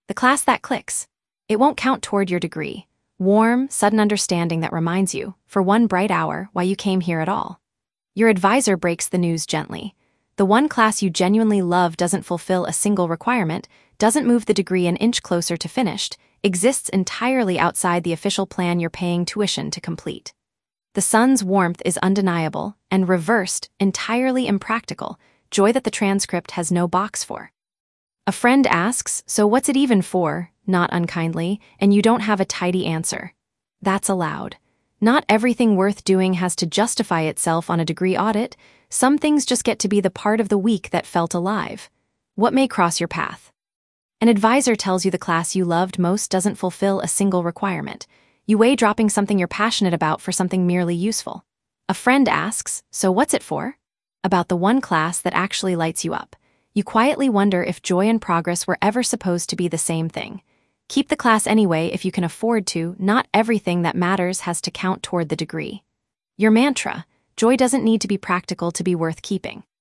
The class that clicks. It won't count toward your degree. Warm, sudden understanding that reminds you, for one bright hour, why you came here at all. Your advisor breaks the news gently. The one class you genuinely love doesn't fulfill a single requirement, doesn't move the degree an inch closer to finished, exists entirely outside the official plan you're paying tuition to complete. The sun's warmth is undeniable, and reversed, entirely impractical, joy that the transcript has no box for. A friend asks, so what's it even for, not unkindly, and you don't have a tidy answer. That's allowed. Not everything worth doing has to justify itself on a degree audit. Some things just get to be the part of the week that felt alive. What may cross your path? An advisor tells you the class you loved most doesn't fulfill a single requirement. You weigh dropping something you're passionate about for something merely useful. A friend asks, so what's it for? About the one class that actually lights you up. You quietly wonder if joy and progress were ever supposed to be the same thing. Keep the class anyway if you can afford to. Not everything that matters has to count toward the degree. Your mantra: joy doesn't need to be practical to be worth keeping.